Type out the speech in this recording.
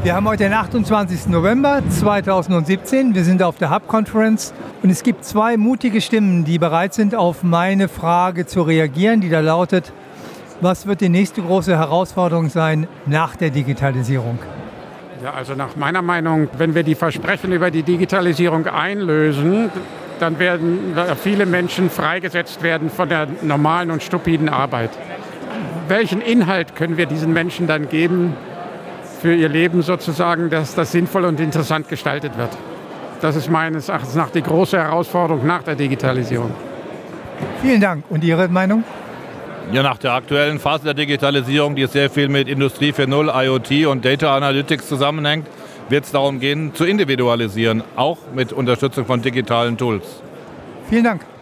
Wir haben heute den 28. November 2017. Wir sind auf der Hub Conference und es gibt zwei mutige Stimmen, die bereit sind, auf meine Frage zu reagieren, die da lautet: Was wird die nächste große Herausforderung sein nach der Digitalisierung? Ja, also nach meiner Meinung, wenn wir die Versprechen über die Digitalisierung einlösen, dann werden viele Menschen freigesetzt werden von der normalen und stupiden Arbeit. Welchen Inhalt können wir diesen Menschen dann geben für ihr Leben sozusagen, dass das sinnvoll und interessant gestaltet wird? Das ist meines Erachtens nach die große Herausforderung nach der Digitalisierung. Vielen Dank. Und Ihre Meinung? Ja, nach der aktuellen Phase der Digitalisierung, die sehr viel mit Industrie 4.0, IoT und Data Analytics zusammenhängt, wird es darum gehen, zu individualisieren, auch mit Unterstützung von digitalen Tools. Vielen Dank.